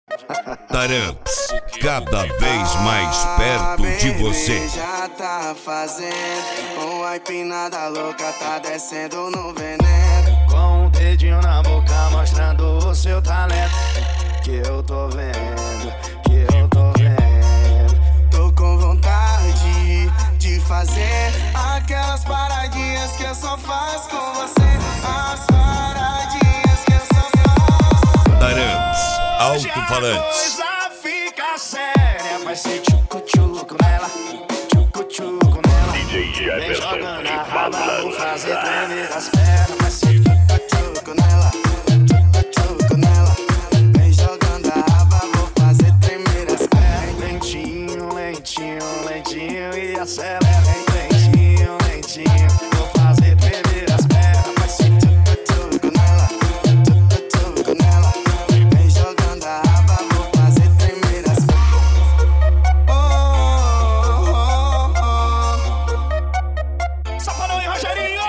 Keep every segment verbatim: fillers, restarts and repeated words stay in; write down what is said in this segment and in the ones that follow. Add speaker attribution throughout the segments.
Speaker 1: Taramps, cada vez mais perto de você.
Speaker 2: Já tá fazendo uma empinada louca, tá descendo no veneno.
Speaker 3: Com um dedinho na boca mostrando o seu talento. Que eu tô vendo, que eu tô vendo.
Speaker 2: Tô com vontade de fazer aquelas paradinhas que eu só faço com você. As paradinhas que eu só faço.
Speaker 1: Taramps, alto-falantes.
Speaker 3: Hoje a coisa fica séria. Vai ser tchucu-tchucu nela, tchucu-tchucu nela.
Speaker 4: D J
Speaker 3: Vem
Speaker 4: Jefferson
Speaker 3: jogando
Speaker 4: de
Speaker 3: a raba, vou fazer
Speaker 4: balança.
Speaker 3: tremer as pernas. Vai ser
Speaker 2: Tchucu nela, tchucu nela. Vem jogando a raba, vou fazer tremer as pernas.
Speaker 3: lentinho, lentinho, lentinho e acelera. Lentinho, lentinho, vou fazer tremer as pernas. Vai ser
Speaker 2: Tchucu nela, tchucu nela. Vem jogando a raba, vou fazer tremer as pernas. Oh, oh, oh.
Speaker 3: só parou aí, Rogerinho!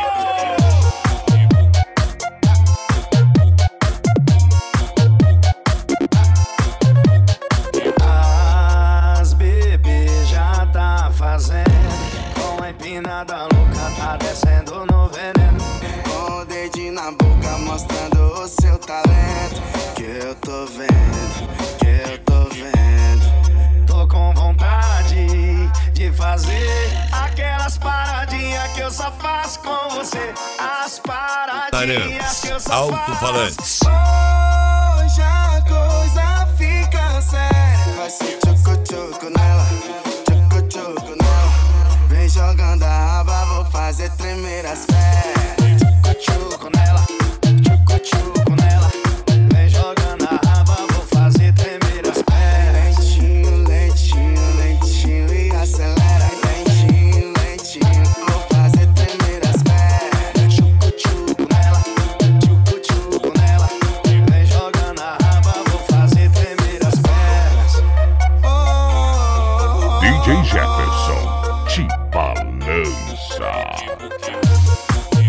Speaker 3: As bebês já tá fazendo. Com a empinada louca, tá descendo no veneno.
Speaker 2: Com o dedinho na boca mostrando o seu talento. Que eu tô vendo, que eu tô vendo.
Speaker 3: Tô com vontade de fazer aquelas paradinhas que eu só faço com você. As paradinhas que eu
Speaker 1: Taramps,
Speaker 3: só
Speaker 1: alto-falantes.
Speaker 3: faço.
Speaker 2: Hoje a coisa fica séria. Vai ser tchucu-tchucu nela, tchucu-tchucu nela. Vem jogando a raba, vou fazer tremer as pernas.
Speaker 3: Tchucu-tchucu nela, tchucu-tchucu nela. Vem jogando a raba, vou fazer tremer as pernas.
Speaker 2: Lentinho, lentinho, lentinho e acelera. Lentinho, lentinho, vou fazer tremer as pernas.
Speaker 3: Tchucu-tchucu nela, tchucu-tchucu nela. Vem jogando a raba, vou fazer tremer as pernas.
Speaker 2: Oh, oh, oh.
Speaker 4: D J Jefferson de balança.